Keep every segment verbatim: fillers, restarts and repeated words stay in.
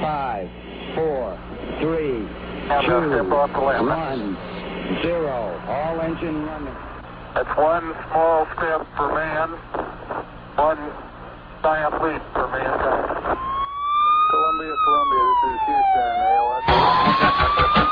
five, four, three, two, one, zero. All engine running. That's one small step for man, one giant leap for mankind. Columbia, Columbia, this is Houston, A O S.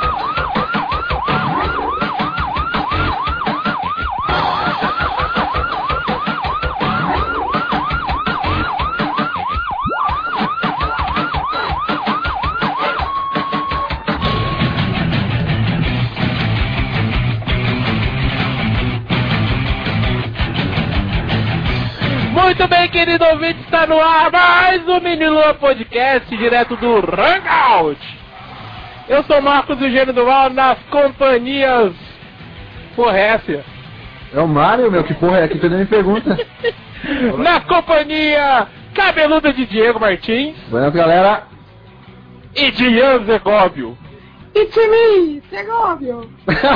Muito bem, querido ouvinte, está no ar mais um Mini Lua Podcast, direto do Hangout. Eu sou Marcos Eugênio Duval, nas companhias... Porra, é essa? É o Mário, meu, que porra é aqui? Tu nem me pergunta. Na companhia cabeluda de Diego Martins. Boa noite, galera. E de Ian Zegóbio. It's me, Zegóbio.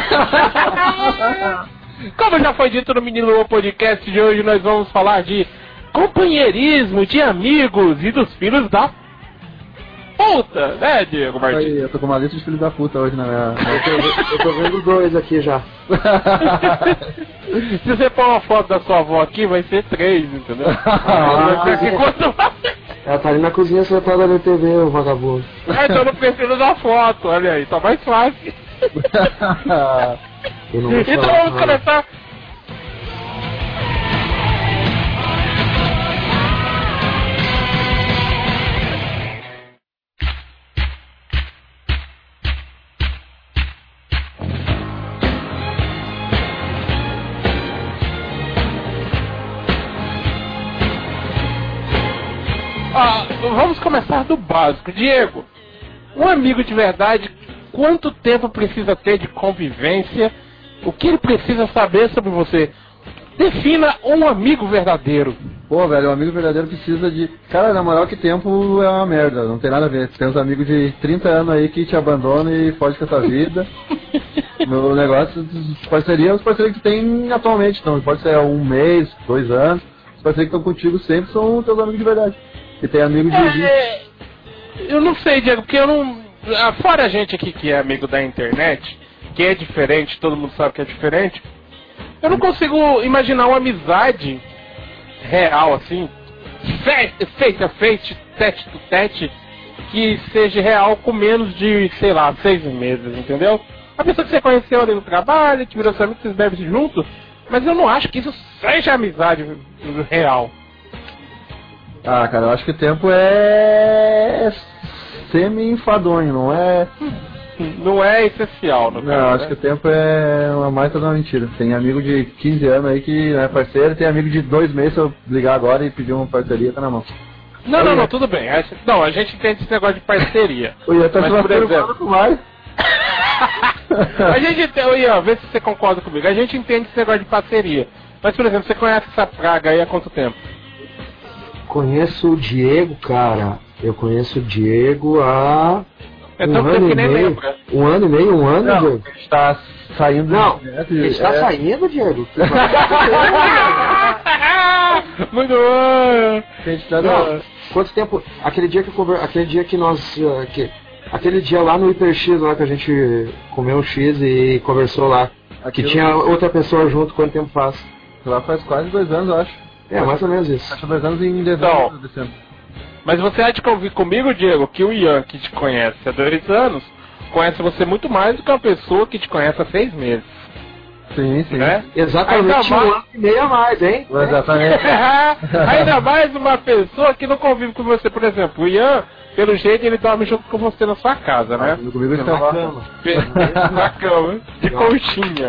Como já foi dito no Mini Lua Podcast de hoje, nós vamos falar de companheirismo, de amigos e dos filhos da puta, né, Diego Martins? Aí, eu tô com uma lista de filhos da puta hoje na minha... Eu tô, eu tô vendo dois aqui já. Se você pôr uma foto da sua avó aqui, vai ser três, entendeu? Ah, vai ser quanto... Ela tá ali na cozinha sentada na T V, o vagabundo. Ah, então não precisa da foto, olha aí, tá mais fácil. Eu não vou Então falar, vamos não. começar. Ah, vamos começar do básico. Diego, um amigo de verdade, quanto tempo precisa ter de convivência? O que ele precisa saber sobre você? Defina um amigo verdadeiro. Pô, velho, um amigo verdadeiro precisa de... Cara, na moral que tempo é uma merda, não tem nada a ver. Tem uns amigos de trinta anos aí que te abandonam e fogem com a tua vida. Meu negócio, parceria, os parceiros que tu tem atualmente, então pode ser um mês, dois anos. Os parceiros que estão contigo sempre são teus amigos de verdade. E tem amigos de... É, eu não sei, Diego, porque eu não... Fora a gente aqui que é amigo da internet, que é diferente, todo mundo sabe que é diferente, eu não consigo imaginar uma amizade real, assim, fe feita, feita, tete to tete, que seja real com menos de, sei lá, seis meses, entendeu? A pessoa que você conheceu ali no trabalho, que virou seu amigo, vocês bebem juntos, mas eu não acho que isso seja amizade real. Ah, cara, eu acho que o tempo é... semi-enfadonho, não é... Não é essencial, no Não, caso, acho né? que o tempo é uma mais toda uma mentira. Tem amigo de quinze anos aí que não é parceiro, tem amigo de dois meses, se eu ligar agora e pedir uma parceria, tá na mão. Não, não, não, tudo bem. A gente- Não, a gente entende esse negócio de parceria. O Ian tá Mas, se por lascando exemplo- com o Mário. A gente tem, ô, Ian, vê se você concorda comigo. A gente entende esse negócio de parceria. Mas, por exemplo, você conhece essa praga aí há quanto tempo? Conheço o Diego, cara. Eu conheço o Diego há É um tão ano tempo que e nem meio. lembra. Um ano e meio, um ano, Não, Diego? a gente tá saindo... Não, direto ele e- está é- saindo, Diego? Muito bom! A gente tá... Não, quanto tempo? Aquele dia que eu conver... aquele dia que nós, uh, que... aquele dia lá no Hiper X lá que a gente comeu um X e conversou lá, que Aquilo- tinha outra pessoa junto, quanto tempo faz? Lá faz quase dois anos, eu acho. É, mais ou menos isso. Acho dois anos em dezembro Então. desse ano. Mas você há de convir comigo, Diego, que o Ian, que te conhece há dois anos, conhece você muito mais do que uma pessoa que te conhece há seis meses, Sim, sim. né? Exatamente Ainda um mais- ano e meio a mais, hein? Exatamente. Ainda mais uma pessoa que não convive com você. Por exemplo, o Ian, pelo jeito, ele dorme junto com você na sua casa, né? Comigo ele tá Na lá. cama. Pe- Na cama, de conchinha.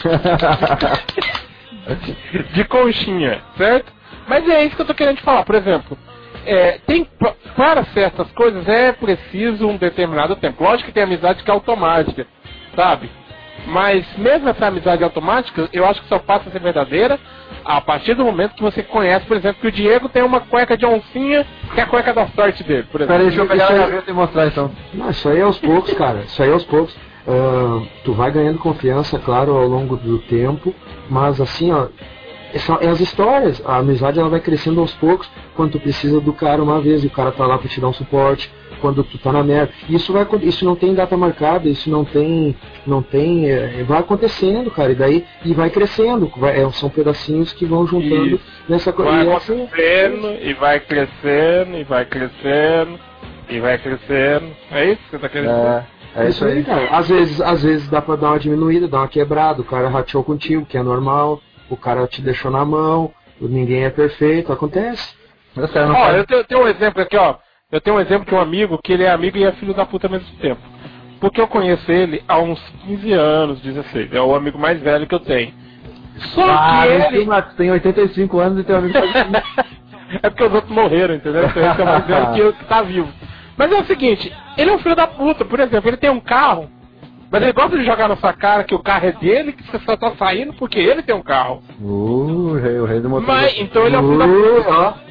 De conchinha, certo? Mas é isso que eu tô querendo te falar. Por exemplo, é, tem, pa- para certas coisas é preciso um determinado tempo. Lógico que tem amizade que é automática, sabe? Mas mesmo essa amizade automática, eu acho que só passa a ser verdadeira a partir do momento que você conhece, por exemplo, que o Diego tem uma cueca de oncinha, que é a cueca da sorte dele, por exemplo. Peraí, deixa eu pegar Isso a aí- gaveta e mostrar então. Não, isso aí é aos poucos, cara. Isso aí é aos poucos. Ah, tu vai ganhando confiança, claro, ao longo do tempo, mas assim, ó, são é as histórias. A amizade ela vai crescendo aos poucos quando tu precisa do cara uma vez e o cara tá lá pra te dar um suporte. quando tu tá na merda. Isso vai, isso não tem data marcada, isso não tem, não tem, é, vai acontecendo, cara, e daí e vai crescendo, vai, é, são pedacinhos que vão juntando isso. nessa coisa. Vai e acontecendo e vai crescendo e vai crescendo e vai crescendo. É isso que você tá querendo dizer? É, é isso aí, cara. Às vezes, às vezes dá pra dar uma diminuída, dar uma quebrada, o cara rateou contigo, que é normal, o cara te deixou na mão, ninguém é perfeito, acontece. Ó, eu tenho, tenho um exemplo aqui, ó. Eu tenho um exemplo de um amigo que ele é amigo e é filho da puta ao mesmo tempo. Porque eu conheço ele há uns quinze anos, dezesseis. É o amigo mais velho que eu tenho. Só ah, que ele... tem oitenta e cinco anos e tem um amigo mais é porque os outros morreram, entendeu? Então ele é mais velho que eu que tá vivo. Mas é o seguinte, ele é um filho da puta, por exemplo, ele tem um carro, mas ele gosta de jogar na sua cara que o carro é dele, que você só tá saindo porque ele tem um carro. Uh, o rei, o rei do motor. Mas, então ele é um filho uh, da puta.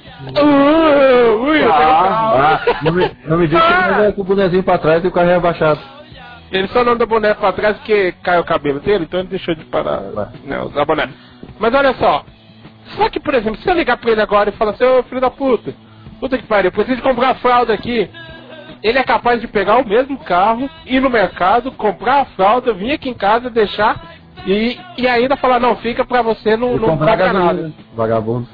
Uh, ui, eu tenho um carro. Ah, não me, não me diga que ele anda com o bonezinho pra trás e o carro é abaixado. Ele só não anda boné pra trás porque caiu o cabelo dele, então ele deixou de parar, né, usar boné. Mas olha só, só que, por exemplo, se eu ligar pra ele agora e falar assim, ô filho da puta, puta que pariu, eu preciso comprar a fralda aqui, ele é capaz de pegar o mesmo carro, ir no mercado, comprar a fralda, vir aqui em casa, deixar e, e ainda falar, não, fica pra você, não, não paga nada. Vagabundo.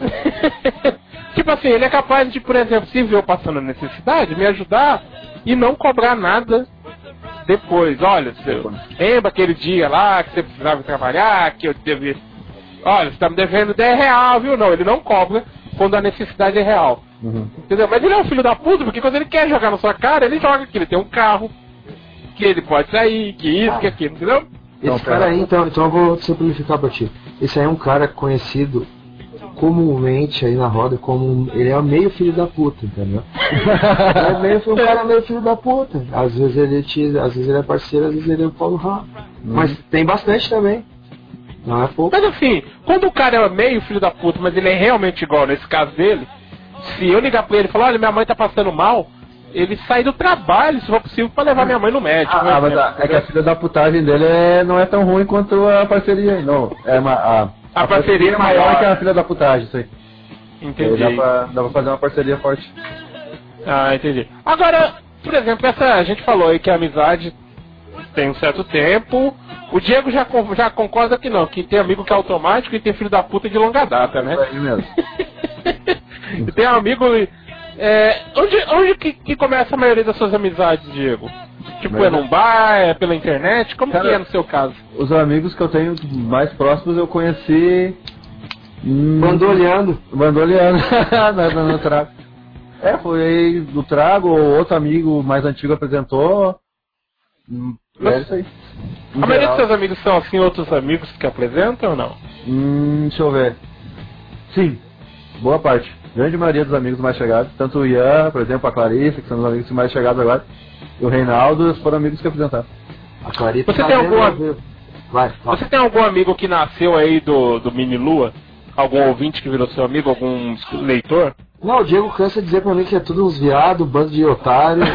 Tipo assim, ele é capaz de, por exemplo, se ver eu passando necessidade, me ajudar e não cobrar nada depois. Olha, você lembra aquele dia lá que você precisava trabalhar, que eu devia... Olha, você tá me devendo dez reais, viu? Não, ele não cobra quando a necessidade é real. Uhum. Entendeu? Mas ele é um filho da puta, porque quando ele quer jogar na sua cara, ele joga que ele tem um carro, que ele pode sair, que isso, que aquilo, entendeu? Esse cara aí, então, então eu vou simplificar pra ti. Esse aí é um cara conhecido comumente aí na roda como ele é meio filho da puta, entendeu? É meio, um cara meio filho da puta. Às vezes ele te, às vezes ele é parceiro, às vezes ele é o Paulo Rá. Mas tem bastante também. Não é pouco. Mas assim, quando o cara é meio filho da puta, mas ele é realmente igual nesse caso dele, se eu ligar pra ele e falar, olha, minha mãe tá passando mal, ele sai do trabalho, se for possível, pra levar minha mãe no médico. Ah, mas a, é que a filha da putagem dele é, não é tão ruim quanto a parceria, não. É uma, a, a, a parceria é maior, maior que a filha da putagem, isso aí. Entendi. Dá pra, dá pra fazer uma parceria forte. Ah, entendi. Agora, por exemplo, essa, a gente falou aí que a amizade tem um certo tempo. O Diego já, já concorda que não, que tem amigo que é automático e tem filho da puta de longa data, né? É aí mesmo. E tem amigo... É, onde onde que, que começa a maioria das suas amizades, Diego? Tipo, Mas... é num bar, é pela internet? Como Cara, que é no seu caso? Os amigos que eu tenho mais próximos eu conheci... Hum, Bandoleando. Bandoleando, no, no trago. É, foi aí do trago, outro amigo mais antigo apresentou. Mas, é isso aí. A maioria dos seus amigos são assim, outros amigos que apresentam ou não? Hum, deixa eu ver. Sim, boa parte. Grande maioria dos amigos mais chegados, tanto o Ian, por exemplo, a Clarice, que são os amigos mais chegados agora, e o Reinaldo foram amigos que apresentaram. A Clarice Você tá tem algum vendo... vai, vai. Você tem algum amigo que nasceu aí do, do Mini Lua? Algum ouvinte que virou seu amigo? Algum leitor? Não, o Diego cansa de dizer pra mim que é tudo uns viados, bando de otário.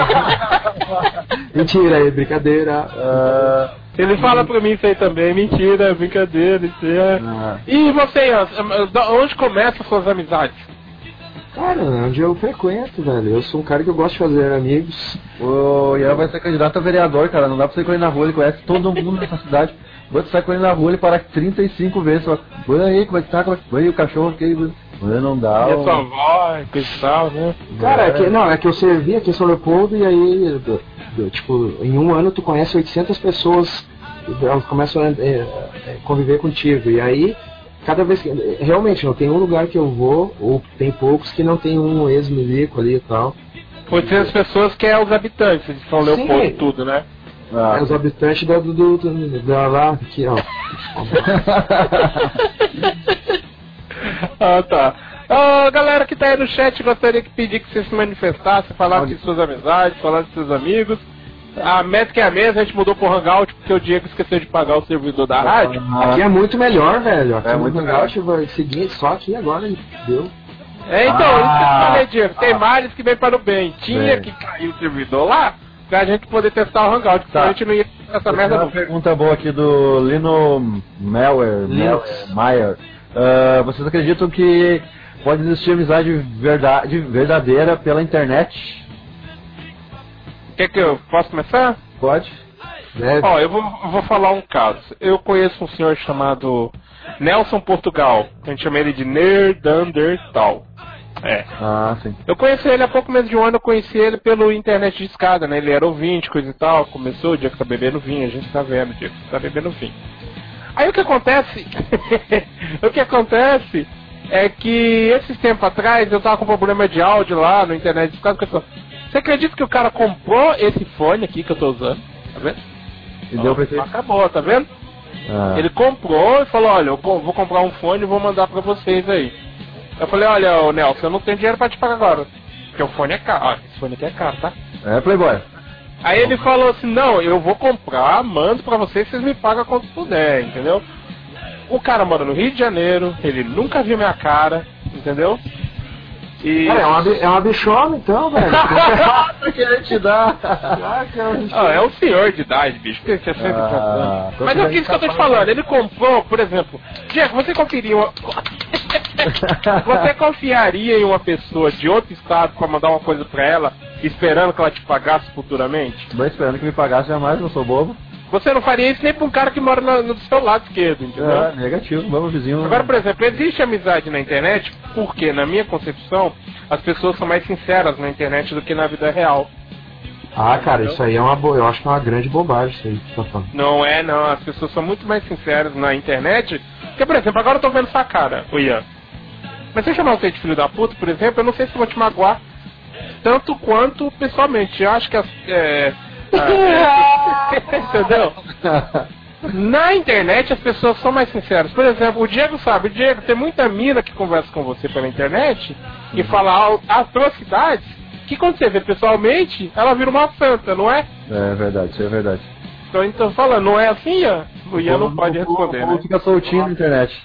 Que... Mentira aí, brincadeira. Uh... Ele fala pra mim isso aí também, mentira, brincadeira, isso é... Ah. E você, onde começam suas amizades? Cara, onde eu frequento, velho. Eu sou um cara que eu gosto de fazer amigos. O Ian vai ser candidato a vereador, cara. Não dá pra você ir com ele na rua, ele conhece todo mundo nessa cidade. Você sai com ele na rua, ele para trinta e cinco vezes. Só, oi aí, como é que tá? Oi, o cachorro aqui. Não dá. E a sua avó, cristal, né? Cara, é. É que, não, é que eu servi aqui em São Leopoldo e aí, tipo, em um ano tu conhece oitocentas pessoas, elas começam a é, conviver contigo. E aí, cada vez que... Realmente, não tem um lugar que eu vou, ou tem poucos que não tem um ex-milico ali e tal. oitocentas pessoas que é os habitantes de São Leopoldo e tudo, né? Ah, é os habitantes da, do, do, do, da lá, aqui, ó. Ah, tá. Oh, galera que tá aí no chat, gostaria que pedir que você se manifestasse, falasse de suas amizades, falasse de seus amigos. A métrica é a mesma, a gente mudou pro Hangout porque o Diego esqueceu de pagar o servidor da rádio. Aqui é muito melhor, velho. Aqui é muito melhor. Vai seguir só aqui agora, deu. É, então, ah, isso que eu falei, Diego. Tem ah, males que vem para o bem. Tinha bem. que cair o servidor lá pra gente poder testar o Hangout, porque tá. a gente não ia ter essa merda. Uma pergunta boa aqui do Lino Meyer, Meyer. Uh, vocês acreditam que pode existir amizade verdade, verdadeira pela internet? Quer que eu possa começar? Pode. Deve. Ó, eu vou, eu vou falar um caso. Eu conheço um senhor chamado Nelson Portugal. A gente chama ele de Nerdandertal. É. Ah, sim. Eu conheci ele há pouco menos de um ano, eu conheci ele pelo internet de escada, né? Ele era ouvinte, coisa e tal. Começou o dia que tá bebendo vinho, a gente tá vendo o dia que tá bebendo vinho. Aí o que acontece? o que acontece é que esses tempos atrás eu tava com problema de áudio lá no internet de escada. Você acredita que o cara comprou esse fone aqui que eu tô usando? Tá vendo? E deu pra você? Acabou, tá vendo? Ah. Ele comprou e falou, olha, eu vou comprar um fone e vou mandar pra vocês aí. Eu falei, olha, ô Nelson, eu não tenho dinheiro pra te pagar agora. Porque o fone é caro. Olha, esse fone aqui é caro, tá? É, Playboy. Aí ele falou assim, não, eu vou comprar, mando pra vocês, vocês me pagam quanto puder, entendeu? O cara mora no Rio de Janeiro, ele nunca viu minha cara, entendeu? E... Cara, é uma, bi- é uma bichona então, velho. Pra querer te dar. Ah, que é uma bichona. Ah, é um senhor de idade, bicho, que você sempre Ah, Mas é isso que eu tô te falando, ele comprou, por exemplo, Diego, você confiria uma... Você confiaria em uma pessoa de outro estado pra mandar uma coisa pra ela, esperando que ela te pagasse futuramente? Tô esperando que me pagasse jamais, não sou bobo. Você não faria isso nem pra um cara que mora no, no seu lado esquerdo, entendeu? É, negativo, vamos vizinho. Agora, por exemplo, existe amizade na internet porque, na minha concepção, as pessoas são mais sinceras na internet do que na vida real. Ah, cara, isso aí é uma boa. Eu acho que é uma grande bobagem isso aí que você tá falando. Não é, não. As pessoas são muito mais sinceras na internet. Porque, por exemplo, agora eu tô vendo sua cara, o Ian. Mas se eu chamar você de filho da puta, por exemplo, eu não sei se eu vou te magoar tanto quanto pessoalmente. Eu acho que as... É, ah, é, entendeu? Na internet as pessoas são mais sinceras. Por exemplo, o Diego sabe, o Diego tem muita mina que conversa com você pela internet e fala atrocidades que quando você vê pessoalmente, ela vira uma santa, não é? É verdade, isso é verdade. Então, então falando, não é assim, Ian? O Ian não pode responder, né? Fica soltinho na internet.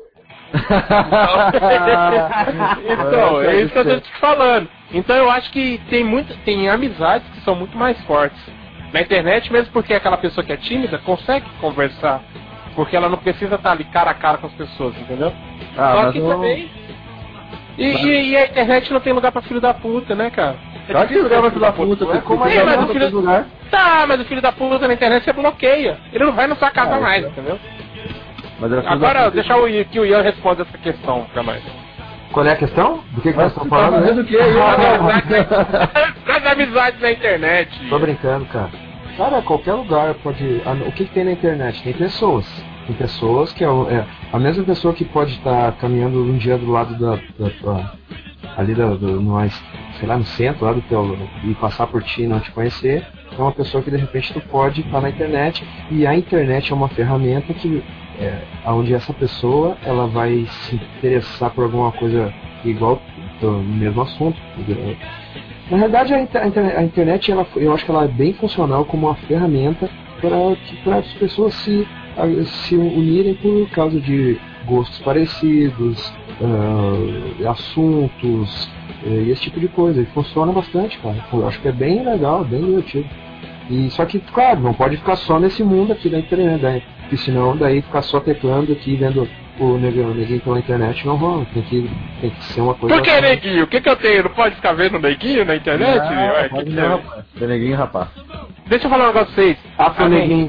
Então, é isso que eu tô te falando. Então eu acho que tem muito, tem amizades que são muito mais fortes na internet, mesmo porque aquela pessoa que é tímida consegue conversar, porque ela não precisa estar ali cara a cara com as pessoas, entendeu? Ah, Só mas que eu... também. E, mas... e, e a internet não tem lugar pra filho da puta, né, cara? É Claro que lugar pra filho da puta, puta. como Sim, é mas o que filho... lugar? Tá, mas o filho da puta na internet você bloqueia. Ele não vai na sua casa Ah, mais, é. entendeu? Mas era filho Agora, da puta. deixar o Ian, que o Ian responda essa questão pra nós. Qual é a questão? Do que, que Mas nós estamos tu tá falando? fazendo Né? o que aí? Das amizades na internet. Tô brincando, cara. Cara, qualquer lugar pode. a- O que, que tem na internet? Tem pessoas. Tem pessoas que é, o- é a mesma pessoa que pode estar caminhando um dia do lado da. da tua- ali do, do, no, sei lá, no centro lá do teu. E passar por ti e não te conhecer. É uma pessoa que de repente tu pode estar na internet. E a internet é uma ferramenta que. É, onde essa pessoa ela vai se interessar por alguma coisa igual do mesmo assunto. Na verdade, a, inter, a internet, ela, eu acho que ela é bem funcional como uma ferramenta para as pessoas se, a, se unirem por causa de gostos parecidos, uh, assuntos, uh, e esse tipo de coisa. E funciona bastante, cara. Eu acho que é bem legal, bem divertido. E, só que, claro, não pode ficar só nesse mundo aqui da internet, né? Porque senão daí ficar só teclando aqui, vendo o neguinho, o neguinho pela internet não rola. Tem que, tem que ser uma coisa... Por que neguinho? O que que eu tenho? Não pode ficar vendo neguinho na internet? Não, Ué, pode que que não, é? rapaz. Tem neguinho, rapaz. Deixa eu falar um negócio pra vocês. Afro neguinho.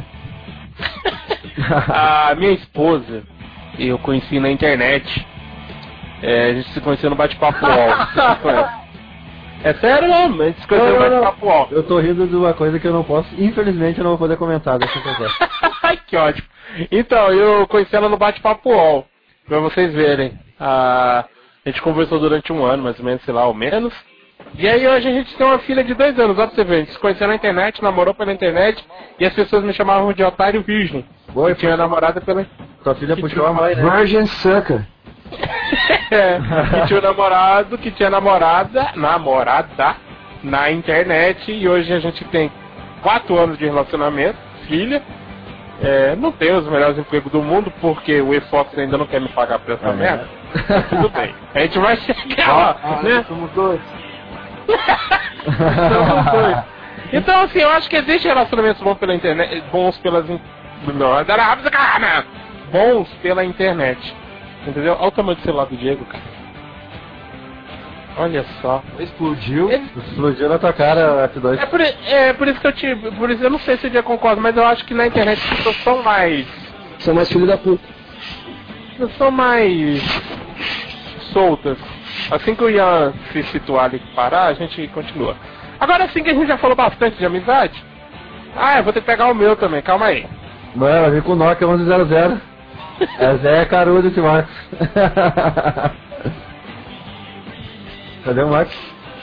A minha esposa, eu conheci na internet. É, a gente se conheceu no bate-papo U O L. Você conhece? É sério mesmo, a gente se conheceu no Não, não, não. bate-papo U O L. Eu tô rindo de uma coisa que eu não posso, infelizmente eu não vou poder comentar, deixa eu contar. Ai, que ótimo. Então, eu conheci ela no bate-papo U O L. Pra vocês verem. Ah, a gente conversou durante um ano, mais ou menos, sei lá, ou menos. E aí hoje a gente tem uma filha de dois anos, ó pra você ver. A gente se conheceu na internet, namorou pela internet, e as pessoas me chamavam de otário virgem. Oi, Eu tinha namorada pela... Tua filha puxou a mãe, né? Virgin Sucker. É, que tinha um namorado, que tinha namorada, namorada na internet, e hoje a gente tem quatro anos de relacionamento, filha. É, não tenho os melhores empregos do mundo, porque o E-Fox ainda não quer me pagar por essa É. merda. Mas tudo bem, a gente vai chegar lá, Ah, né? somos dois. Somos dois. Então, assim, eu acho que existem relacionamentos bons pela internet, bons pelas... in- Não, bons pela internet. Entendeu? Olha o tamanho do celular do Diego, cara. Olha só. Explodiu. Ele- Explodiu na tua cara, F dois. É por, é por isso que eu te. Por isso eu não sei se eu já concordo, mas eu acho que na internet as pessoas são mais. São mais filho da puta. São mais soltas. Assim que o Ian se situar ali e parar, a gente continua. Agora assim que a gente já falou bastante de amizade. Ah, eu vou ter que pegar o meu também, calma aí. Mano, vai vir com o Nokia onze zero zero. É Zé Carudo esse Marcos. Cadê o Marcos?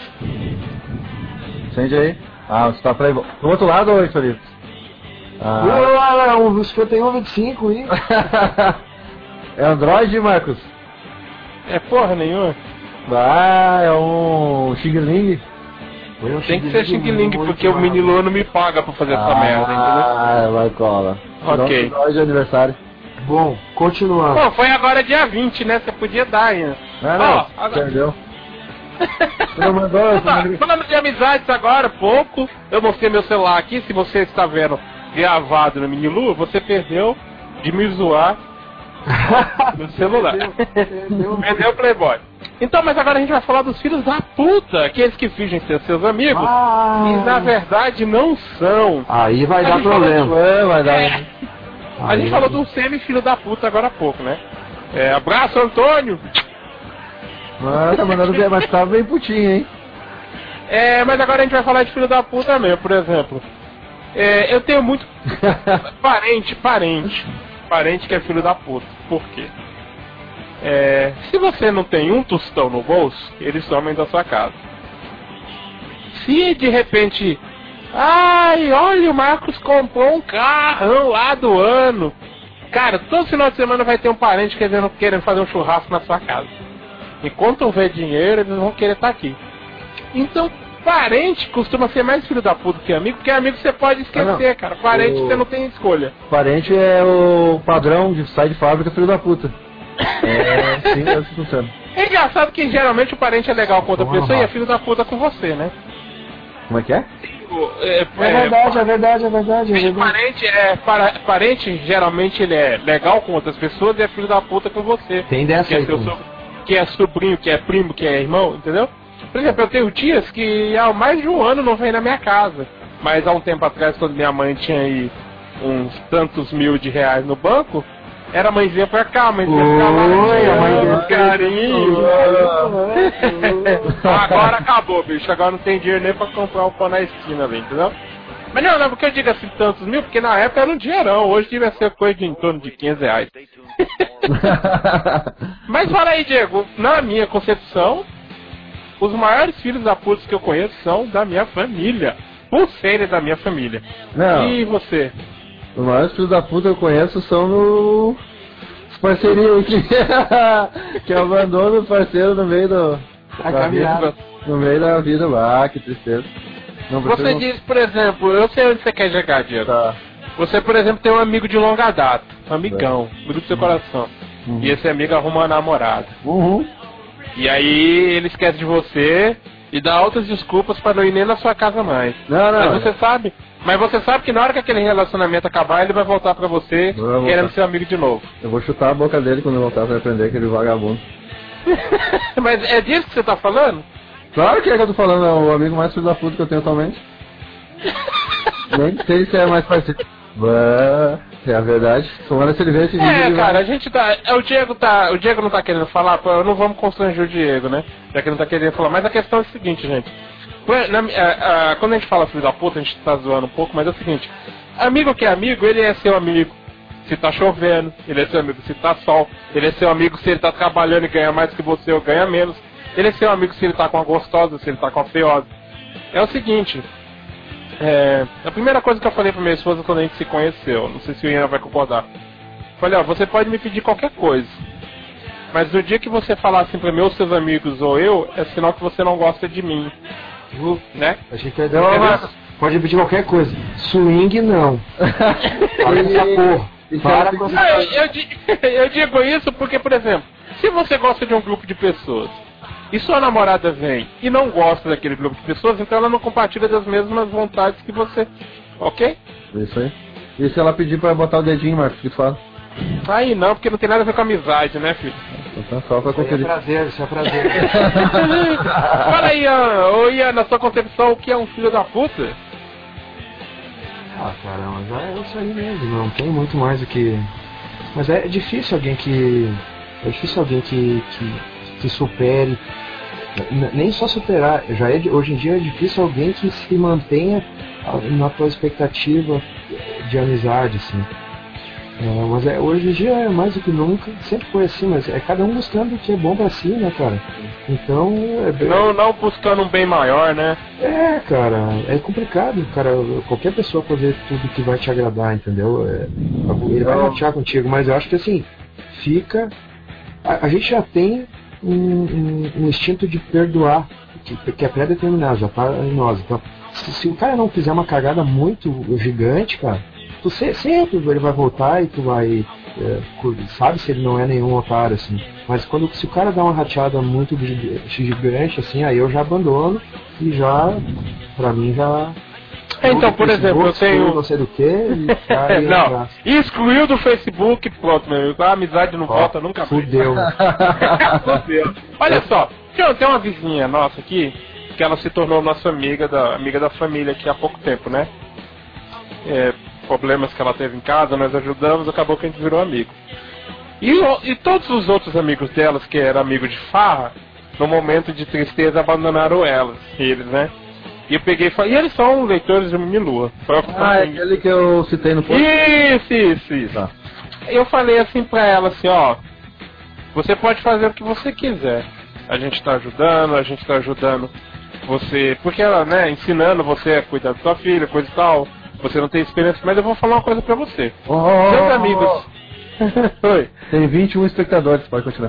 Acende aí. Ah, você tá pra aí. Do outro lado, ô Felipe? Ah. Ah, um cinquenta e um vinte e cinco, hein? É Android, Marcos? É porra nenhuma. Ah, é um Xing Ling. Tem que ser Xing Ling, porque o Minilu não me paga pra fazer essa merda, entendeu? Ah, vai cola. Ok. Android de aniversário. Bom, continuando. Pô, foi agora dia vinte, né? Você podia dar, Ian. Não, não, Ó, agora- perdeu. Não mandou, Então tá, você não- falando de amizades agora, pouco. Eu mostrei meu celular aqui. Se você está vendo gravado no Minilu, você perdeu de me zoar no celular. Perdeu. Perdeu o Playboy. Então, mas agora a gente vai falar dos filhos da puta, aqueles que fingem ser seus amigos Ah. e na verdade não são. Aí vai A dar gente falou problema. É, vai dar. É. A Aí- gente falou de um semi-filho da puta agora há pouco, né? É, abraço, Antônio! Mas tá mandando ver, mas tá bem putinho, hein? É, mas agora a gente vai falar de filho da puta mesmo, por exemplo. É, eu tenho muito parente, parente, parente que é filho da puta. Por quê? É, se você não tem um tostão no bolso, eles somem da sua casa. Se de repente, ai, olha, o Marcos comprou um carrão lá do ano. Cara, todo final de semana vai ter um parente querendo, querendo fazer um churrasco na sua casa. Enquanto houver dinheiro, eles vão querer estar aqui. Então, parente costuma ser mais filho da puta que amigo, porque amigo você pode esquecer, Ah, não. cara. Parente O- você não tem escolha. Parente é o padrão de sai de fábrica, filho da puta. É, sim, é assim que funciona. É engraçado que geralmente o parente é legal com outra Vamos pessoa lá. e é filho da puta com você, né? Como é que é? O- É, É verdade, é verdade, é verdade, é Esse verdade. parente é para- parente geralmente ele é legal com outras pessoas e é filho da puta com você. Tem dessa que é aí, seu Tom. so- que é sobrinho, que é primo, que é irmão, entendeu? Por exemplo, eu tenho tias que há mais de um ano não vêm na minha casa. Mas há um tempo atrás, quando minha mãe tinha aí uns tantos mil de reais no banco, era a mãezinha pra cá, a mãezinha ficava lá, Oi, a mãe "Oi, dele." carinho. Agora acabou, bicho. Agora não tem dinheiro nem pra comprar o pão na esquina ali, entendeu? Mas não, não, porque eu digo assim, tantos mil, porque na época era um dinheirão. Hoje devia ser coisa de em torno de quinhentos reais. Mas fala aí, Diego, na minha concepção, os maiores filhos da puta que eu conheço são da minha família. Por serem da minha família. Não. E você? Os maiores filhos da puta que eu conheço são no... os parceirinhos que... que abandonam os parceiros no meio do... A da caminhada. vida. No meio da vida, ah, que tristeza. Não, Você não... diz, por exemplo, eu sei onde você quer chegar, Diego. Tá. Você, por exemplo, tem um amigo de longa data, um amigão, amigo do seu coração. Uhum. E esse amigo arruma uma namorada. Uhum. E aí ele esquece de você e dá outras desculpas pra não ir nem na sua casa mais. Não, não. Mas você sabe, mas você sabe que na hora que aquele relacionamento acabar, ele vai voltar pra você Vai voltar. querendo ser amigo de novo. Eu vou chutar a boca dele quando eu voltar pra aprender aquele vagabundo. Mas é disso que você tá falando? Claro que é que eu tô falando, é o amigo mais filho da puta que eu tenho atualmente. Nem sei se é mais parceiro. Bah, é a verdade. Tomara se ele ver esse vídeo. É, ele cara, vai- a gente tá. é, O Diego tá. O Diego não tá querendo falar, pô, não vamos constranger o Diego, né? Já que ele não tá querendo falar. Mas a questão é o seguinte, gente. Pô, na- a- a- quando a gente fala filho da puta, a gente tá zoando um pouco, mas é o seguinte, amigo que é amigo, ele é seu amigo se tá chovendo, ele é seu amigo se tá sol, ele é seu amigo se ele tá trabalhando e ganha mais que você ou ganha menos, ele é seu amigo se ele tá com a gostosa, se ele tá com a feiosa. É o seguinte, é, a primeira coisa que eu falei pra minha esposa quando a gente se conheceu, não sei se o Ian vai concordar, falei, ó, você pode me pedir qualquer coisa, mas no dia que você falar assim pra meus seus amigos ou eu, é sinal que você não gosta de mim, né? Achei que ia dizer, "Ó, pode repetir qualquer coisa. Swing não. Para essa porra. Isso Para é com Não, eu, eu di- eu digo isso porque, por exemplo, se você gosta de um grupo de pessoas e sua namorada vem e não gosta daquele grupo de pessoas, então ela não compartilha das mesmas vontades que você, ok? Isso aí. E se ela pedir pra botar o dedinho, Marcos, que fala? Aí não, porque não tem nada a ver com amizade, né, filho? Então, só pra Isso é conferir. prazer, isso é prazer. Fala aí, Ian. Ô Ian, na sua concepção, o que é um filho da puta? Ah, caramba, já é isso aí mesmo, não tem muito mais o que... Mas é difícil alguém que... É difícil alguém que, que, que supere... N- Nem só superar, já é, hoje em dia é difícil alguém que se mantenha na tua expectativa de amizade, assim. É, mas é, hoje em dia é mais do que nunca, sempre foi assim, mas é cada um buscando o que é bom pra si, né, cara? Então, é bem... Não, não buscando um bem maior, né? É, cara, é complicado, cara. Qualquer pessoa fazer tudo que vai te agradar, entendeu? É, ele vai ratear contigo, mas eu acho que assim, fica. A, a gente já tem um, um, um instinto de perdoar, que, que é pré-determinado, já tá em nós. Então, se, se o cara não fizer uma cagada muito gigante, cara, tu se, sempre ele vai voltar e tu vai. É, sabe se ele não é nenhum otário, assim. Mas quando se o cara dá uma rateada muito gigante, assim, aí eu já abandono e já, pra mim já. Então, por exemplo, eu tenho. Não sei do que. E não, excluiu do Facebook, pronto, meu amigo. A amizade não Ó, volta nunca mais. Fudeu. Fudeu. Olha só, tem uma vizinha nossa aqui que ela se tornou nossa amiga da, amiga da família aqui há pouco tempo, né? É, problemas que ela teve em casa, nós ajudamos, acabou que a gente virou amigo. E, e todos os outros amigos delas, que eram amigos de farra, no momento de tristeza abandonaram elas, eles, né? E eu peguei e falei, e eles são leitores de Minilua. Ah, é aquele que eu citei no post. Isso, isso, isso. Tá. Eu falei assim pra ela, assim, ó, você pode fazer o que você quiser. A gente tá ajudando, a gente tá ajudando você, porque ela, né, ensinando você a cuidar da sua filha, coisa e tal. Você não tem experiência, mas eu vou falar uma coisa pra você. Oh, oh, Seus oh, amigos... Oi. Tem vinte e um espectadores, pode continuar.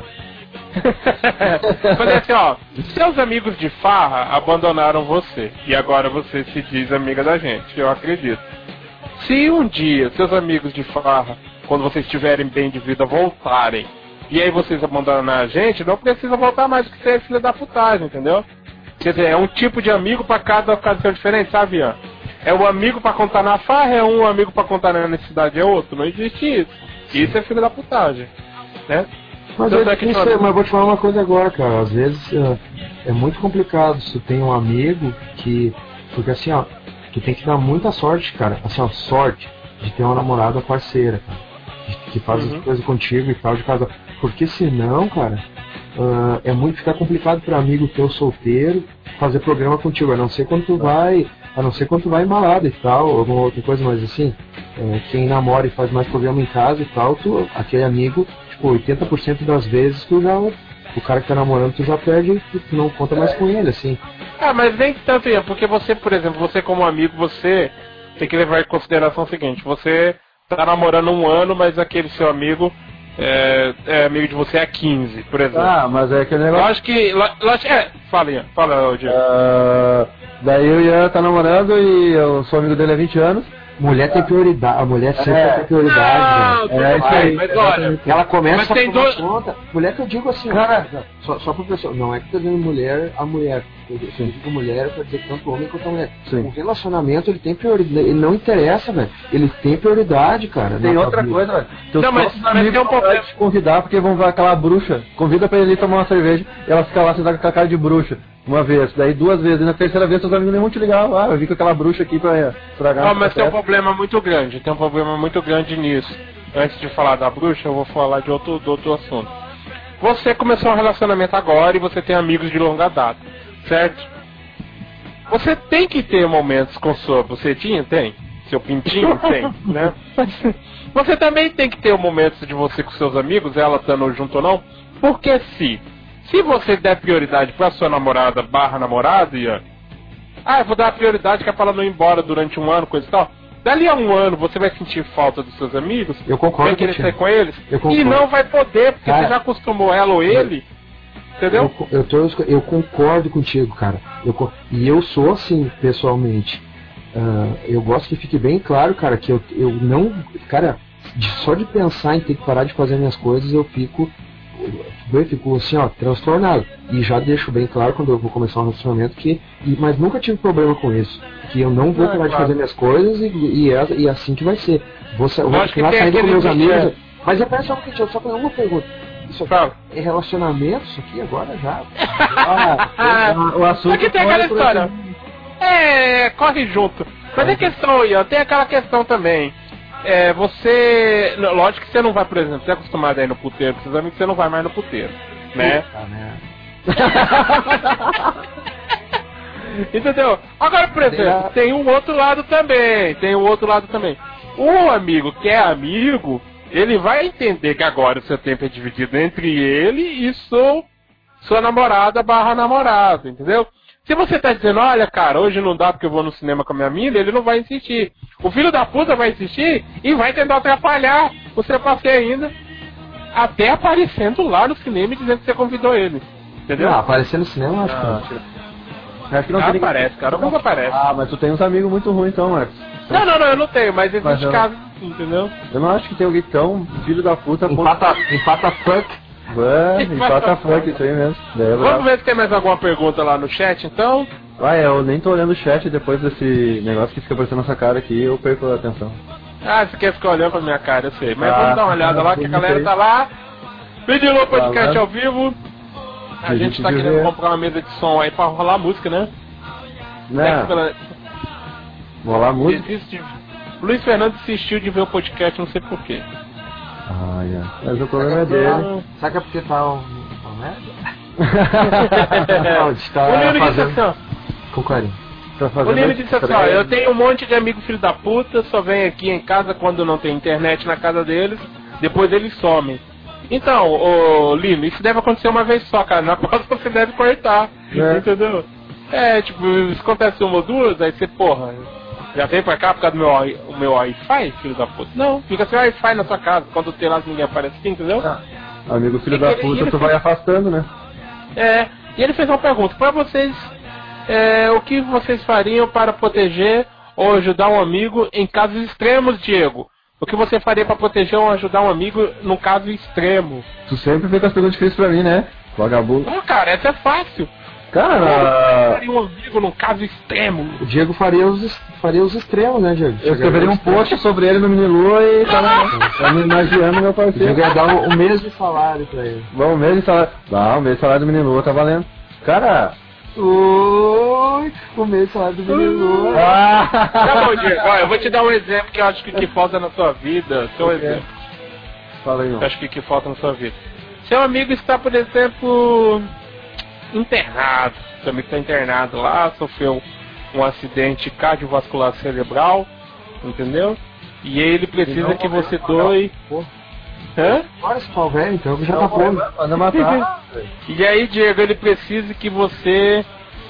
Falei assim, ó, seus amigos de farra abandonaram você e agora você se diz amiga da gente, eu acredito. Se um dia seus amigos de farra, quando vocês estiverem bem de vida, voltarem e aí vocês abandonam a gente, não precisa voltar mais, porque você é filha da putagem, entendeu? Quer dizer, é um tipo de amigo pra cada ocasião diferente, sabe, Ian? É um amigo pra contar na farra, é um amigo pra contar na necessidade, é outro. Não existe isso. Isso é filho da putagem, né? Mas, Tanto é é que difícil, fala- mas eu vou te falar uma coisa agora, cara. Às vezes é, é muito complicado se tu tem um amigo que... Porque assim, ó, tu tem que dar muita sorte, cara. Assim, ó, sorte de ter uma namorada parceira, cara. De- Que faz Uhum. as coisas contigo e tal, de casa. Porque senão, cara, uh, é muito ficar complicado pra amigo teu solteiro fazer programa contigo. A não ser quando tu vai... A não ser quando tu vai embalada e tal, ou alguma outra coisa, mas assim, é, quem namora e faz mais programa em casa e tal, tu, aquele amigo, tipo, oitenta por cento das vezes tu já, o cara que tá namorando, tu já perde, tu, tu não conta mais com ele, assim. Ah, mas nem tanto, Ian, porque você, por exemplo, você como amigo, você tem que levar em consideração o seguinte, você tá namorando um ano, mas aquele seu amigo é, é amigo de você há quinze, por exemplo. Ah, mas é aquele negócio. Lógico que... Lógico, é, fala, Ian, fala, Diego. Ah, daí eu e Ian tá namorando e eu sou amigo dele há vinte anos. Mulher tem prioridade, a mulher sempre É. tem prioridade, Não, velho. É isso aí. mas olha, Ela começa Mas a tem tomar dois- conta. Mulher que eu digo assim, Cara, ó, só, só pro pessoal, não é que tá dizendo mulher a mulher. Eu eu digo mulher pra dizer tanto homem quanto a mulher. Sim. O relacionamento ele tem prioridade, ele não interessa, velho. Ele tem prioridade, cara. Tem na outra tua vida. coisa, velho. Teus Não, mas- próprios mas amigos tem um vão problema. te convidar porque vão ver aquela bruxa. Convida pra ele ir tomar uma cerveja e ela fica lá sentada com a cara de bruxa. Uma vez, daí duas vezes. E na terceira vez seus amigos nem vão te ligar. Ah, eu vi com aquela bruxa aqui pra estragar. Não, a mas tem um festa. problema muito grande, tem um problema muito grande nisso. Antes de falar da bruxa, eu vou falar de outro, de outro assunto. Você começou um relacionamento agora e você tem amigos de longa data, certo? Você tem que ter momentos com sua bucetinha? Tem. Seu pintinho? Tem, né? Mas você também tem que ter momentos de você com seus amigos, ela estando junto ou não, porque se... Se você der prioridade pra sua namorada barra namorado, Ian, ah, eu vou dar prioridade que é pra ela não ir embora durante um ano, coisa e tal. Dali a um ano você vai sentir falta dos seus amigos, Eu concordo vai querer contigo. sair com eles, Eu e concordo. não vai poder, porque Cara, você já acostumou ela ou ele, entendeu? Eu, eu, tô, eu concordo contigo, cara. Eu, co- e eu sou assim, pessoalmente. Ah, eu gosto que fique bem claro, cara, que eu, eu não. Cara, de- só de pensar em ter que parar de fazer minhas coisas, eu fico. Eu fico assim, ó, transtornado. E já deixo bem claro quando eu vou começar um relacionamento que. e- mas nunca tive problema com isso. Que eu não vou Ah, parar de claro. fazer minhas coisas e, e, é, e é assim que vai ser. Vou, sa- vou Lógico que continuar tem saindo com aquele meus dia- amigos. Mas eu penso só que eu só tenho uma pergunta. Isso Fala. é relacionamento, isso aqui agora já. Ah, o assunto Aqui tem aquela história. É, corre junto. Mas tem questão, Ian, tem aquela questão também. É, você. Lógico que você não vai, por exemplo, você é acostumado a ir no puteiro, seus amigos, você não vai mais no puteiro, né? Puta merda. Entendeu? Agora, por exemplo, tem um outro lado também. Tem um outro lado também. O amigo que é amigo, ele vai entender que agora o seu tempo é dividido entre ele e seu, sua namorada barra namorado, entendeu? Se você tá dizendo, olha, cara, hoje não dá porque eu vou no cinema com a minha amiga, ele não vai insistir. O filho da puta vai insistir e vai tentar atrapalhar o seu passeio ainda, até aparecendo lá no cinema e dizendo que você convidou ele. Entendeu? Não, aparecer no cinema, eu acho Ah. que não. Acho que não Ah, tem aparece, cara, nunca aparece. Ah, mas tu tem uns amigos muito ruins então, Marcos. Não, não, não, eu não tenho, mas existe Mas eu- casos, entendeu? Eu não acho que tem alguém tão filho da puta. Empata, empata fuck. Mano, empata funk, isso aí mesmo. Daí é Vamos bravo. ver se tem mais alguma pergunta lá no chat, então. Vai, eu nem tô olhando o chat depois desse negócio que fica aparecendo nessa cara aqui, eu perco a atenção. Ah, você quer ficar olhando pra minha cara, eu sei. Mas Ah, vamos dar uma olhada lá, que a galera tá lá. Vídeo podcast Tá lá. ao vivo. A A gente gente tá de querendo ver. comprar uma mesa de som aí pra rolar música, né? É, Né? pela- Vou lá música. Desiste- Luiz Fernando desistiu de ver o podcast, não sei porquê. Ah, yeah. Mas o problema é dele. Será que é porque tá um. uma merda? Não, a gente tá o Lino disse fazendo assim, ó. com carinho. Tá O fazendo Lino disse assim, ó, estreia. eu tenho um monte de amigo filho da puta, só vem aqui em casa quando não tem internet na casa deles, depois eles somem. Então, ô Lino, isso deve acontecer uma vez só, cara. Na próxima você deve cortar. É. Entendeu? É, tipo, isso acontece uma ou duas, aí você, porra, já vem pra cá por causa do meu, wi- o meu Wi-Fi, filho da puta? Não, fica sem Wi-Fi na sua casa, quando tem lá ninguém aparece aqui, entendeu? Ah, amigo filho E da ele- puta, ele tu fez- vai afastando, né? É, e ele fez uma pergunta, pra vocês, é, o que vocês fariam para proteger ou ajudar um amigo em casos extremos, Diego? O que você faria para proteger ou ajudar um amigo num caso extremo? Tu sempre vem com as perguntas difíceis pra mim, né? Vagabundo. Não, cara, essa é fácil. Cara, Faria um amigo num caso extremo. O Diego faria os, es- faria os extremos, né, Diego? eu escreveria um post sobre ele no Minilua e tá, tá me imaginando meu O Diego parceiro. ia dar o, o mesmo salário pra ele. Bom, o mês de salário. Ah, o mês de salário do Minilua tá valendo. Cara. Oi, o mesmo salário do menino. Ah! Tá bom, Diego, ó, eu vou te dar um exemplo que eu acho que o que falta na sua vida. Seu Ok. exemplo. Fala aí, Eu não. acho que o que falta na sua vida. Seu amigo está, por exemplo, internado. Seu amigo está internado lá, sofreu um acidente cardiovascular cerebral, entendeu? E ele precisa que você doe. Hã? Olha esse pau velho, então já tá pronto. Manda matar. E aí, Diego, ele precisa que você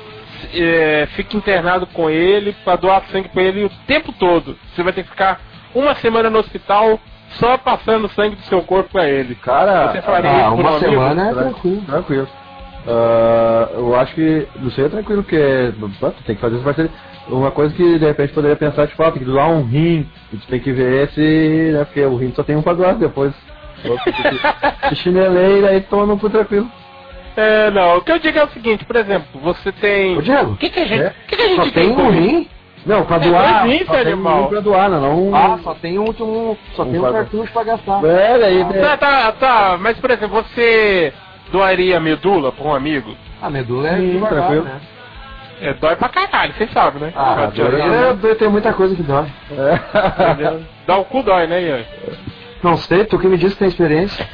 é, fique internado com ele para doar sangue para ele o tempo todo. Você vai ter que ficar uma semana no hospital só passando sangue do seu corpo para ele. Cara, Você faria Ah, isso por um uma amigo? semana é Tran- tranquilo. Tranquilo. Ah, eu acho que não sei, é tranquilo, porque pô, tu tem que fazer essa parceria. Uma coisa que de repente poderia pensar, tipo, ah, tem que doar um rim, e tu tem que ver se, né, porque o rim só tem um pra doar depois. Se chinelei, daí toma no cu tranquilo. É, não. O que eu digo é o seguinte, por exemplo, você tem. Ô, Diego, O que, que a gente. É? O que, que a gente só tem um com isso? rim? Não, pra É, doar, dois rins, só tem animal. um pra doar, não, não Ah, só tem um, um só tem um faz- cartucho pra gastar. É, daí, Tá, tá, tá. Mas, por exemplo, você doaria medula pra um amigo? A medula é Sim, devagar, tranquilo. né? É, dói pra caralho, vocês sabem, né? Ah, Tchau, tchau. é, é, tem muita coisa que dói. Entendeu? Dá o cu dói, né, Ian? Não sei, tu que me disse que tem experiência.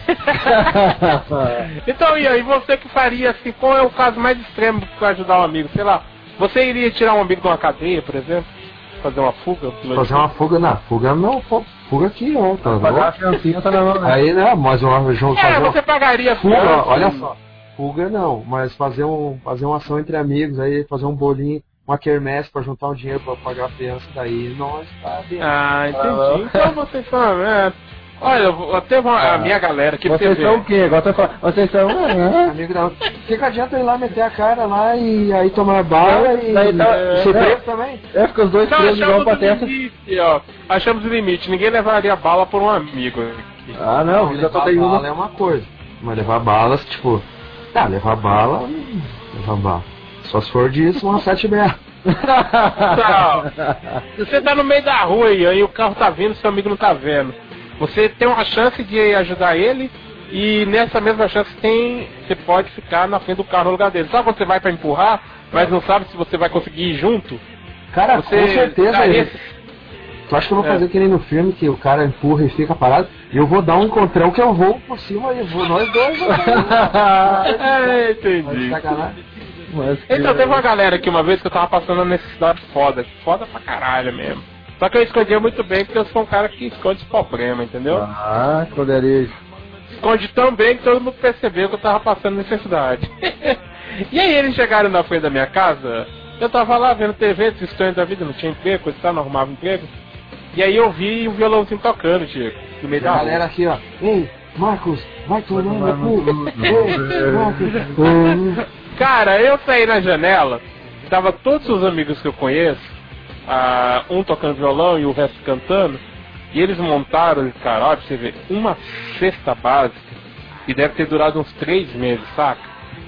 Então, Ian, e você que faria assim, qual é o caso mais extremo pra ajudar um amigo? Sei lá, você iria tirar um amigo de uma cadeia, por exemplo? Fazer uma fuga? Fazer uma fuga, não, fuga não, fu- fuga aqui, ó. Tá Pagar a bom? criancinha tá na mão, né? Aí, né, mais uma junto, É, fazer uma você pagaria fuga, fuga, olha só. Fuga não, mas fazer, um, fazer uma ação entre amigos, aí fazer um bolinho, uma quermesse pra juntar um dinheiro pra pagar a fiança, daí nós tá dentro. Ah, entendi. Então vocês são. É... Olha, eu vou- até uma, a minha galera aqui pra você Vocês ver. são o quê? Agora tá falando. Vocês são. Ah, Amigo não. O que, que adianta ir lá meter a cara lá e aí tomar bala e, Daí tá- e ser é. preso também? é, fica os dois Então, presos igual achamos o pateta. limite, ó. Achamos o limite. Ninguém levaria bala por um amigo. aqui. Ah, não, vida só levar tem bala uma. é uma coisa. Mas levar balas, tipo. Ah, levar bala. hum, Levar bala. Só se for disso, uma sete B. Tá, ó. Se você tá no meio da rua aí, aí o carro tá vindo, seu amigo não tá vendo. Você tem uma chance de ajudar ele E nessa mesma chance tem, você pode ficar na frente do carro no lugar dele. Sabe quando você vai pra empurrar, mas não sabe se você vai conseguir ir junto? Cara, você com certeza. tá Eu... nesse... Tu acha que eu vou É. fazer que nem no filme, que o cara empurra e fica parado? E eu vou dar um encontrão que eu vou por cima e vou nós dois. É, entendi. Sacanagem. Mas que- Então, teve uma galera aqui uma vez que eu tava passando uma necessidade foda. Foda pra caralho mesmo. Só que eu escondia muito bem porque eu sou um cara que esconde os problemas, entendeu? Ah, esconderijo. Esconde tão bem que todo mundo percebeu que eu tava passando necessidade. E aí eles chegaram na frente da minha casa, eu tava lá vendo T V, desistando da vida, não tinha emprego, coisa e tal, não arrumava emprego. E aí eu vi um violãozinho tocando, Chico, no meio da A rua. galera aqui, ó. Ei, Marcos, vai tomar tomar no no cu. cu. Ei, Marcos. Cara, eu saí na janela, tava todos os amigos que eu conheço, ah, um tocando violão e o resto cantando, e eles montaram, cara, olha pra você ver, uma cesta básica, e deve ter durado uns três meses, saca?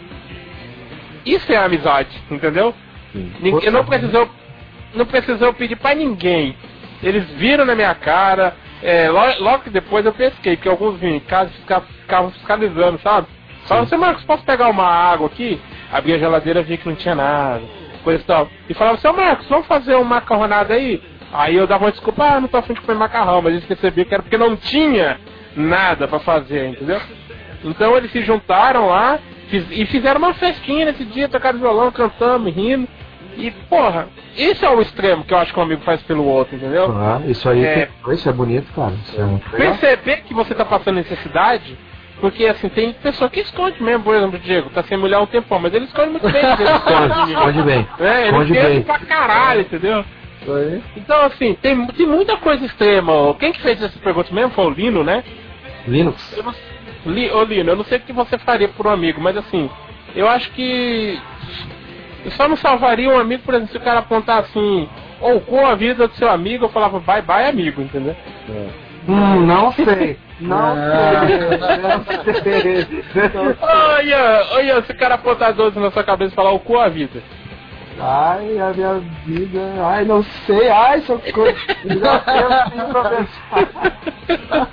Isso é amizade, entendeu? Ninguém, não precisou, não precisou pedir pra ninguém. Eles viram na minha cara, é, logo, logo que depois eu pesquei, porque alguns vinham em casa e ficavam, ficavam fiscalizando, sabe? Falaram, seu Marcos, posso pegar uma água aqui? Abri a geladeira, vi que não tinha nada, coisa e tal. E falavam, seu Marcos, vamos fazer uma macarronada aí? Aí eu dava uma desculpa, ah, não tô afim de comer macarrão, mas eles percebiam que era porque não tinha nada pra fazer, entendeu? Então eles se juntaram lá fiz, e fizeram uma festinha nesse dia, tocaram violão, cantando, rindo. E, porra, esse é o extremo que eu acho que um amigo faz pelo outro, entendeu? Ah, isso aí, É. tem... isso é bonito, cara. Isso é muito legal. Perceber que você tá passando necessidade, porque assim, tem pessoa que esconde mesmo, por exemplo, o Diego, tá sem mulher há um tempão, mas ele esconde muito bem. Ele Esconde, esconde bem. É, ele Esconde esconde bem. pra caralho, entendeu? Isso aí. Então, assim, tem, tem muita coisa extrema. ó. Quem que fez essa pergunta mesmo foi o Lino, né? Linux. Eu não, Li, ô Lino, eu não sei o que você faria por um amigo, mas assim, eu acho que eu só não salvaria um amigo, por exemplo, se o cara apontar assim, ou com a vida do seu amigo, eu falava bye bye amigo, entendeu? Hum, não sei. Não Ah. sei. Olha, olha, se o cara apontar doze na sua cabeça e falar o cu a vida. Ai, a minha vida. Ai, não sei. Ai, socorro. Já tenho assim pra pensar.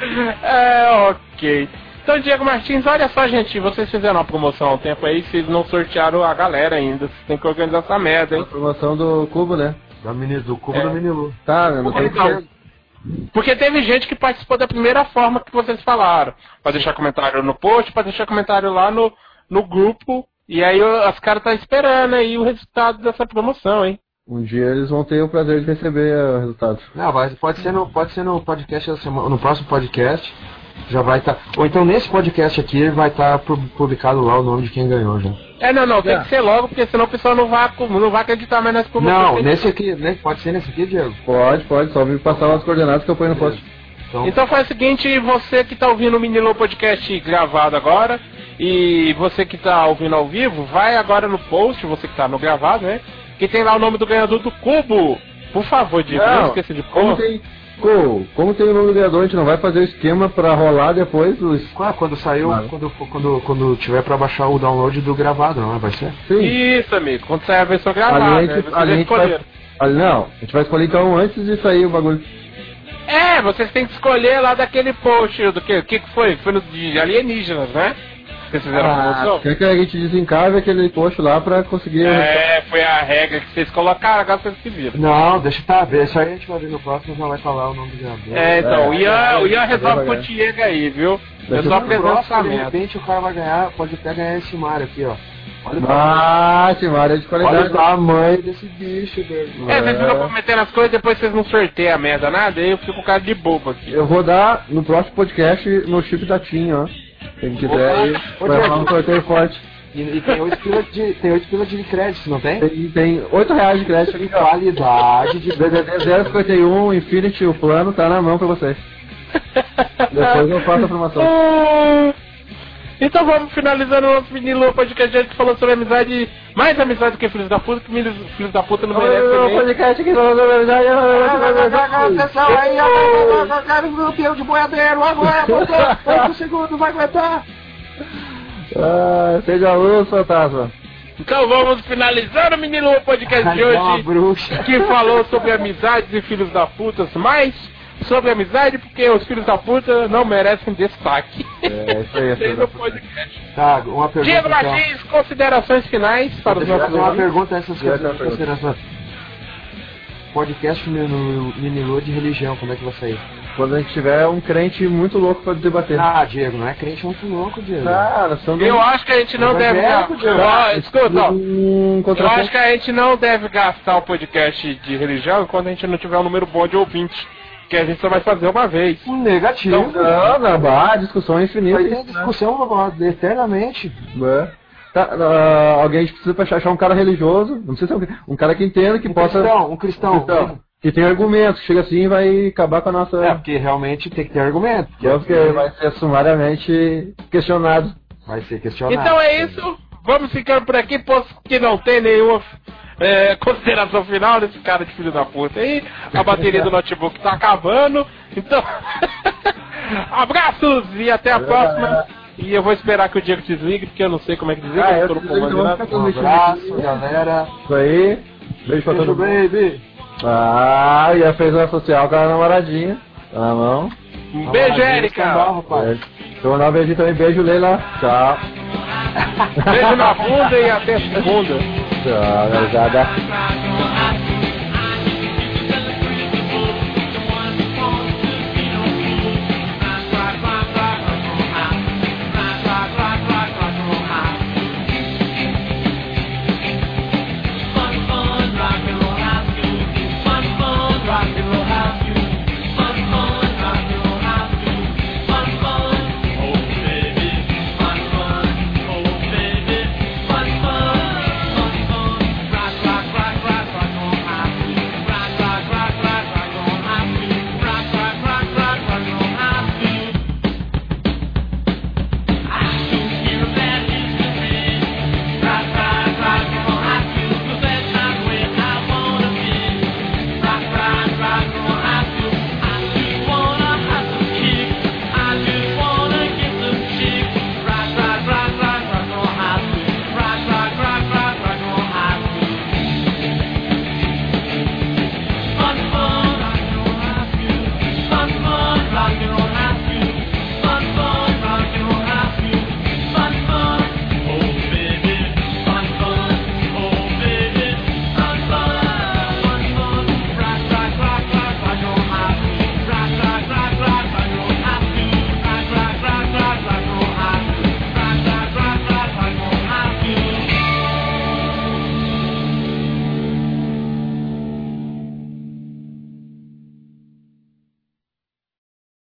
É, ok. Então, Diego Martins, olha só, gente, vocês fizeram uma promoção há um tempo aí, vocês não sortearam a galera ainda, vocês têm que organizar essa merda, A hein? promoção do cubo, né? Da mini, do cubo É. do Minilu. Tá, não tem Então, porque teve gente que participou da primeira forma que vocês falaram. Pra deixar comentário no post, pra deixar comentário lá no, no grupo. E aí o- as caras estão esperando aí o resultado dessa promoção, hein? Um dia eles vão ter o prazer de receber o resultado. Não, mas pode ser no, pode ser no podcast da semana, no próximo podcast. Já vai estar. Ou então nesse podcast aqui vai estar publicado lá o nome de quem ganhou já. É, não, não, tem É. que ser logo, porque senão o pessoal não vai, não vai acreditar mais nessa promoção. Não, Tem- nesse aqui, né? Pode ser nesse aqui, Diego? Pode, pode, só me passar as coordenadas que eu ponho no post. Então, Então faz o seguinte, você que tá ouvindo o Minilow Podcast gravado agora, e você que tá ouvindo ao vivo, vai agora no post, você que tá no gravado, né? Que tem lá o nome do ganhador do cubo. Por favor, Diego, não, Não, esqueça de Como pôr. tem, co- como tem o nome do ganhador, a gente não vai fazer o esquema pra rolar depois os... quando, quando saiu, Claro. quando, quando, quando tiver pra baixar o download do gravado, não é? Vai ser? Sim. Isso, amigo, quando sair a versão gravada, Ali a né? gente, Vocês ali a gente vai, escolheram. ali, não, a gente vai escolher então antes de sair o bagulho. É, vocês têm que escolher lá daquele post do que? O que que foi? Foi no de alienígenas, né? Vocês fizeram a Ah, promoção? quer que a gente desencave aquele post lá pra conseguir... É, foi a regra que vocês colocaram, agora vocês se viram. Não, deixa pra ver. Isso aí a gente vai ver no próximo, já vai falar o nome do ganhador. É, então, o Ian, o Ian é, resolve é, com é. o Diego aí, viu? Eu Deixa só eu- apresento No essa próximo, de merda. repente o cara vai ganhar, pode até ganhar esse Mario aqui, ó. Olha o Ah, esse Mario é de Olha qualidade. o tamanho desse bicho, velho. É, vocês ficam prometendo as coisas, depois vocês não sorteiam a merda nada, aí eu fico com cara de bobo aqui. Eu vou dar no próximo podcast no chip da Tim, ó. Quem quiser aí, Ô, vai Diego. falar um sorteio forte. E, e tem oito pilas de, tem oito pilas de crédito, não tem? Tem, tem oito reais de crédito aqui, ó. Qualidade de... D D D zero cinquenta e um Infinity, o plano tá na mão pra vocês. Depois eu faço a promoção. Ah, Então vamos finalizando o nosso Minilow Podcast, a gente falou sobre amizade, mais amizade do que filhos da puta, que filhos, filhos da puta não merecem O também. podcast aqui falando sobre amizade. Atenção aí, eu quero meu peão de boiadeiro agora, oito segundos, vai aguentar. Ah, seja luz, fantasma. Então vamos finalizar o Minilow Podcast de Ai, é uma hoje, bruxa. que falou sobre amizades e filhos da puta, mas sobre amizade, porque os filhos da puta não merecem destaque. É, isso aí. Tem no podcast. Tá, uma pergunta. Diego então. Martins, considerações finais para os Deixa eu nossos fazer uma ouvintes. pergunta essas Já tem uma considerações. Podcast no Minilu de religião, quando é que vai sair? Quando a gente tiver um crente muito louco pra debater. Ah, Diego, não é crente muito louco, Diego. Ah, nós estamos Eu acho que a gente não deve Evangélico, Diego. gastar. Escuta, ó. um Eu contraponto. acho que a gente não deve gastar o podcast de religião enquanto a gente não tiver um número bom de ouvintes. Que a gente só vai fazer uma vez. Negativo. Não, não, bah, discussão Vai infinita. ter discussão eternamente. É. Tá, ah, alguém precisa pra achar um cara religioso, não precisa ser um, um cara que entenda, que Um possa. cristão, um cristão. um cristão, que tem argumentos, que chega assim e vai acabar com a nossa. É, porque realmente tem que ter argumento. É porque vai ser sumariamente questionado. Vai ser questionado. Então é isso. Vamos ficando por aqui, posto que não tem nenhuma é, consideração final desse cara de filho da puta aí. A bateria do notebook tá acabando. Então, abraços e até a próxima. E eu vou esperar que o Diego desligue, porque eu não sei como é que desliga. Ah, eu eu tô no desligo, comando então lá. vou ficar Um abraço, galera. Isso aí. Beijo pra Beijo, todo mundo. baby. Ah, e a fez uma social com a namoradinha. Tá na mão. Um beijo, Escambau, Érica. rapaz. Então, mandar um beijinho também. Beijo, Leila. Tchau. Beijo na bunda e até segunda. Tchau, galera.